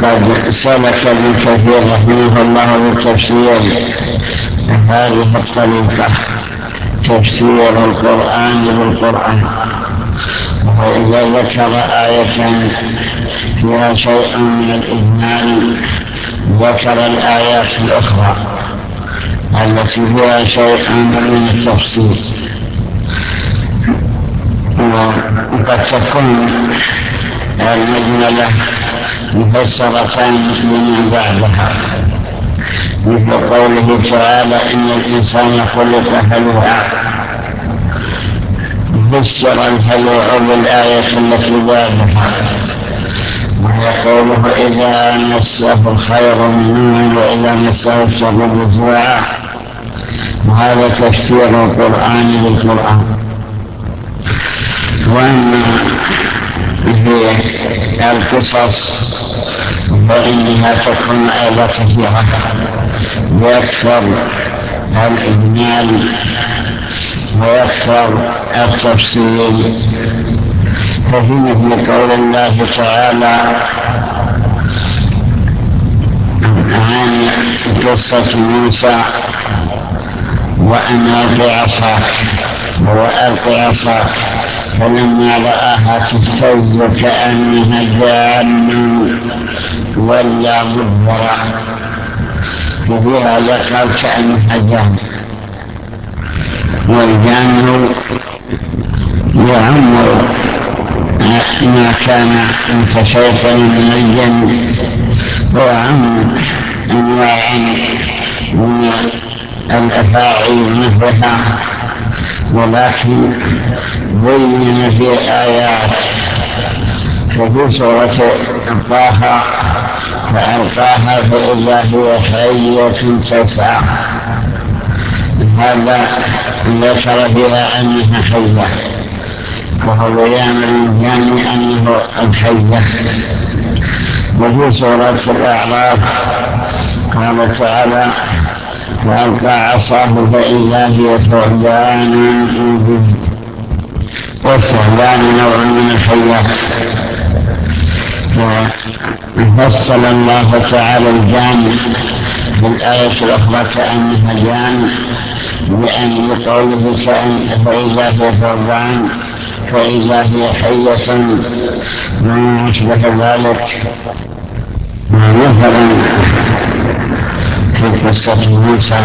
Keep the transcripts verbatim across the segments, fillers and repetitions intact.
وقد سلك ابن كثير رحمه الله بالتفسير هذه الطريقة، تفسير القرآن بالقرآن. وإذا ذكر آية فيها شيء من الإجمال ذكر الآيات الأخرى التي فيها شيء من التفصيل، وقد تكون المجملة مفسرتان بما بعدها، مثل قوله تعالى إن الإنسان خلق هلوعا، فسر الهلوع بالآية التي بعدها، وهي قوله إذا مسه الخير منه وإذا مسه الشر جزوعا. وهذا تفسير القرآن بالقرآن. وأما في القصص فإنها تكون أيضا كثيرة ويكثر الإجمال ويكثر التفصيل. ففي مثل قول الله تعالى عن قصة موسى وأن ألق عصاك، وألق عصاك فلما رآها تهتز كأنها جان ولا مدبرا، وفي هذا قال كأنها جان، والجان يعم ما كان متشيكا من الجن ويعم أنواعا من الأفاعي ونحوها، ولكن بين في آيات. ففي سورة طه فألقاها فإذا هي حية تسعى، هذا ذكر فيها أنها حية، وهو بيان للجن أنه الحية. وفي سورة الأعراف قال تعالى فألقى عصاه فإذا هي ثعبان مبين، والثعبان نوع من الحيات. ففصل الله تعالى الجان في الآية الأخرى كأنها جان، لأن قوله فإذا هي ثعبان فإذا هي حية وما أشبه ذلك. مثلا في قصة موسى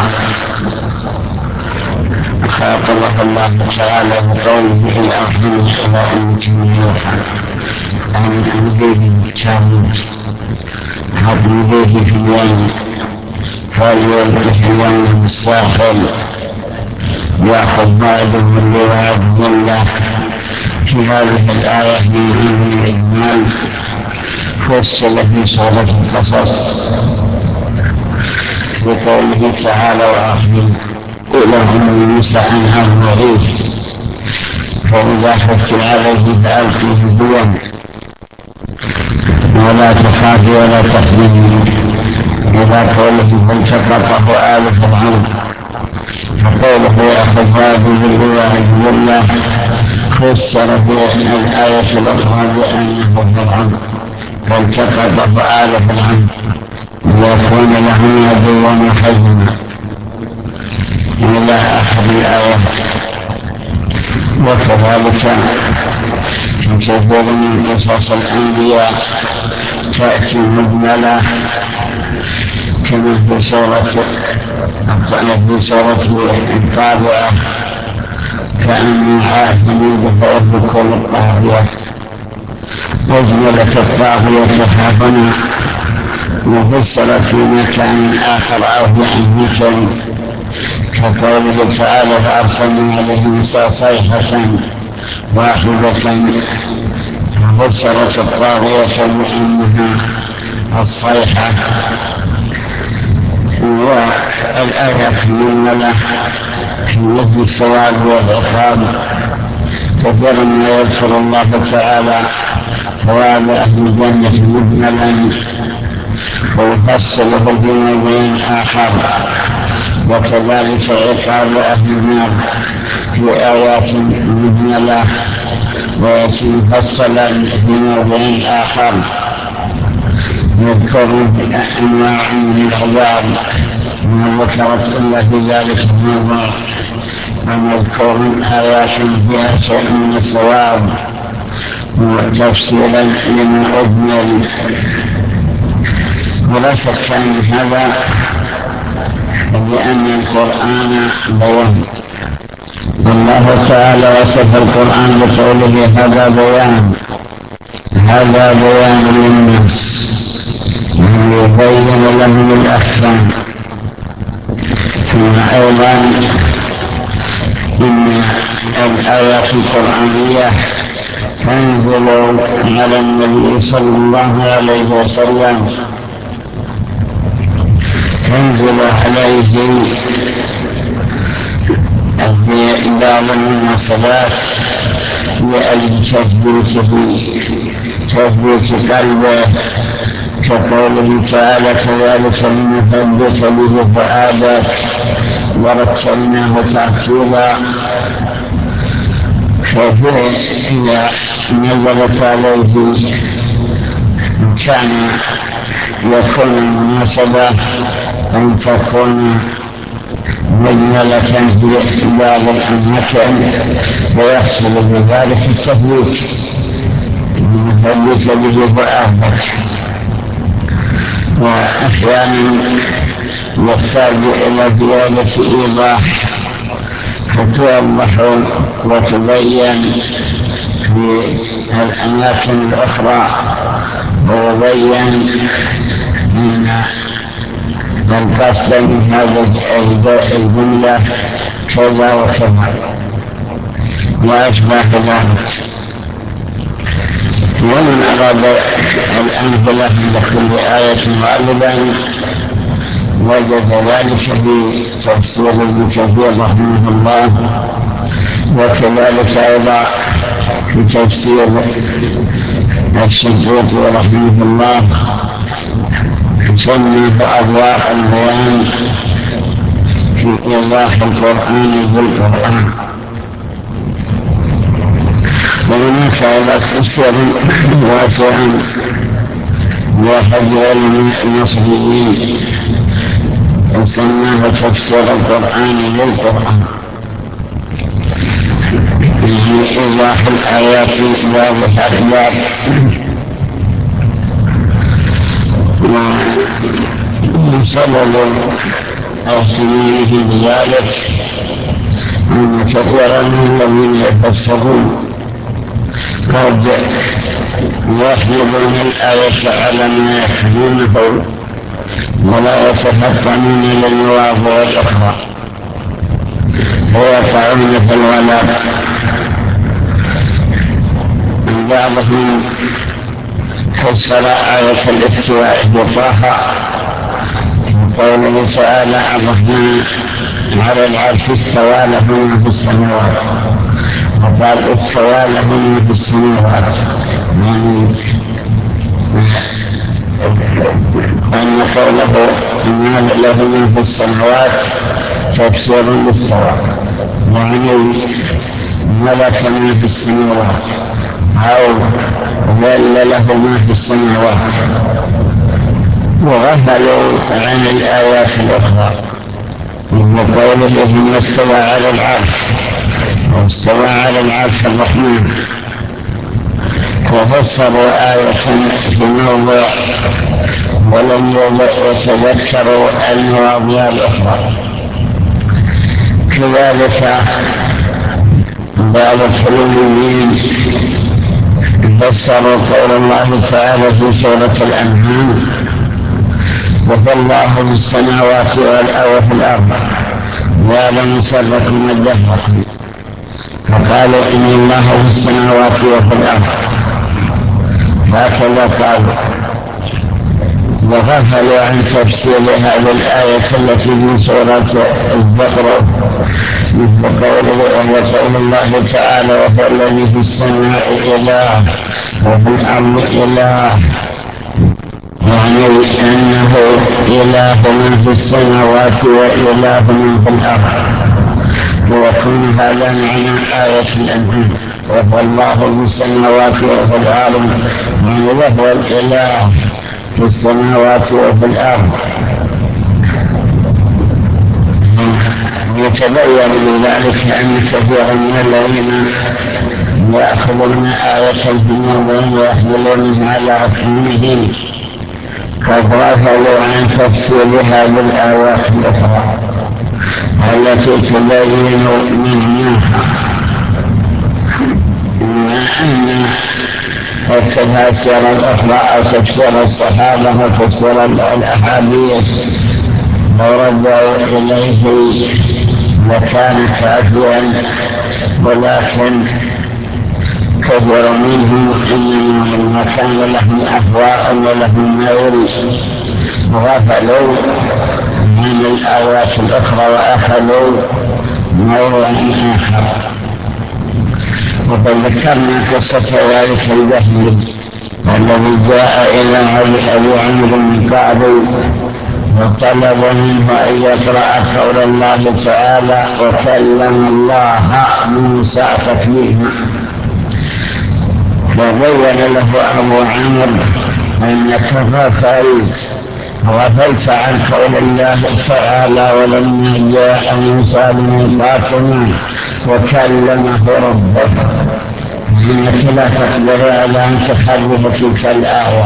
خاطبه الله تعالى بقوله إذ أوحينا إلى أمك نوحا أن أنذري تابوت، أنذري في اليوم فليلقه اليوم بالساحل يأخذ بعضه من رواية الله. في هذه الآية من الإجمال فصل في سورة القصص بقوله تعالى وأخبر إلى موسى عن أرضه فإذا خفت عليه فألقيه بيده ولا تخافي ولا تحزني، إذا قوله فالتقطه آل فرعون. فقوله يأخذ هذه بالرواية بالله فسر في الآية الأخرى بأنه فرعون فالتقطه آل فرعون ليكون لهم عدوا وحزنا إلى آخر الآية. وكذلك في كثير من قصص الأنبياء تأتي مجملة كما في سورة في سورة الطابعة كأن عاهدين فيبكون الطاغية، مجملة الطاغية تخافنا وفصلت في مكان آخر أو في أماكن كقوله تعالى فأرسلنا عليهم صيحة واحدة ففسرت الطاغية بأنها الصيحة. والآيات المجملة في مثل الثواب والعقاب كثيرا ما يذكر الله تعالى ثواب أهل الجنة مجملا ويفصله في موضع آخر، وكذلك عقاب أهل النار في آيات مجملة ويأتي مفصلا في موضع آخر. يذكر أنواع من العذاب ما ذكرت إلا في ذلك الموضع، ونذكر آيات فيها شيء من الثواب وتفسيرا لما أجمل. ولا شك أن هذا لأن القرآن بيان، والله تعالى وصف القرآن بقوله هذا بيان، هذا بيان للناس يبين لهم الأحكام. ثم أيضا إن الآيات القرآنية تنزل على النبي صلى الله عليه وسلم، تنزل عليه في بعض المناسبات لأجل تثبيته، تثبيت قلبه، كقوله تعالى كذلك لنثبت به فؤادك ورتلناه ترتيلا. فإذا نزلت عليه كان يكون المناسبة أن تكون مجملة في بعض الأماكن ويحصل بذلك التثبيت، نثبت به فؤادك. وأحيانا يحتاج إلى زيادة إيضاح فتوضح وتبين في الأماكن الأخرى، ويبين أن القصد من هذه الجملة كذا وكذا وأشبه ذلك. ومن أراد الأمثلة لكل آية غالبا وجد ذلك في تفسير ابن كثير رحمه الله، وكذلك أيضا في تفسير السنجوطي رحمه الله، سميه أضواء البيان في إيضاح القرآن بالقرآن. وهناك أيضا تفسير واسع لأحد علماء المصريين سماه تفسير القرآن للقرآن، يعني إيضاح الآيات واضح الأخبار. وسبب اهتمامه بذلك أن كثيرا من الذين يفسرون قد يحملون الآية على ما يحملونه ولا يتفطنون للمواضع الأخرى ويقعون في الغلط. بعضهم فسر آية الاستواء بطه قوله تعالى الرحمن على العرش استوى له من في السماوات، وقال استوى له من في السماوات، يعني أن قوله إن له من في السماوات تفسير الاستواء، يعني ملك من في السماوات أو ذل له ما في السماوات. وغفلوا عن الآيات الأخرى مثل قوله ثم استوى على العرش، واستوى على العرش الرحمن، وفسروا آية في موضع ولم يتذكروا المواضيع الأخرى. كذلك بعض الحلوليين فسروا قول الله تعالى في سورة الأنعام والله في السماوات وفي الأرض يعلم سركم وجهركم، فقالوا إن الله في السماوات وفي الأرض، هكذا قالوا. وغفلوا عن تفسير هذه الآية التي من سورة البقرة مثل قول الله تعالى وهو الذي في السماء إله وفي الأرض إله، يعني أنه إله من في السماوات وإله من في الأرض. ويكون هذا معنى آية الأنعام وهو الله في السماوات وفي الأرض، يعني وهو الإله في السماوات وفي الأرض. يتبين بذلك أن كثيرا من الذين يأخذون آية في موضع ويحملونها على حكمه قد غفلوا عن تفسيرها بالآيات الأخرى التي تبين معناها، مع أن التفاسير الأخرى أو تفسير الصحابة وتفسير الأحاديث لو رجعوا إليه لكان كافيا، ولكن كثير منهم إنما كان لهم أهواء ولهم ميل وغفلوا من الآيات الأخرى وأخذوا موضوعا آخر. وقد ذكرنا قصة ذلك الجهمي الذي جاء إلى أبي عمرو من قعبي وطلب منه أن يقرأ قول الله تعالى وكلم الله موسى تكليما، فبين له أبو عمرو أنك غفلت غفلت عن قول الله تعالى ولما جاء موسى لميقاتنا وكلمه ربه، إنك لا تقدر على أن تحرف تلك الآية.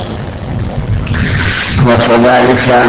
وكذلك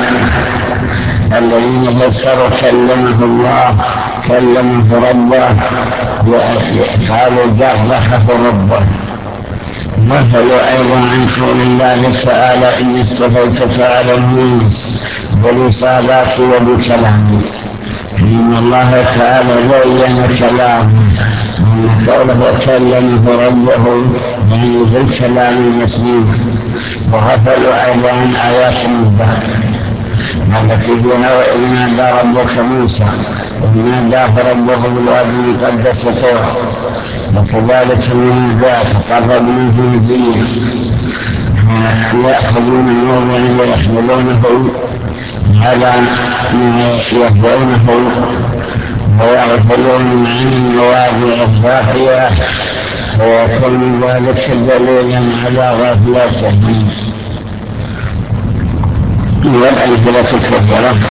الذين فسروا كلمه الله كلمه ربه قالوا جرحه ربه، مثلوا أيضا عن قول الله تعالى إن اصطفيتك على الناس برسالاتي وبكلامي، إن الله تعالى بين كلامه أن قوله كلمه ربه يعني بالكلام المسموع. وغفلوا أيضا عن آيات النبأ التي فيها وإذ نادى ربك موسى وإذ ناداه ربه بالوادي المقدس طوى، وكذلك من ذاك فقرب منه نبيا يأخذون الموضع ويحملونه على ما يهدونه ويغفلون عن المواضع الضاحية، ويكون ذلك دليلا على غفلتهم. والأمثلة كثيرة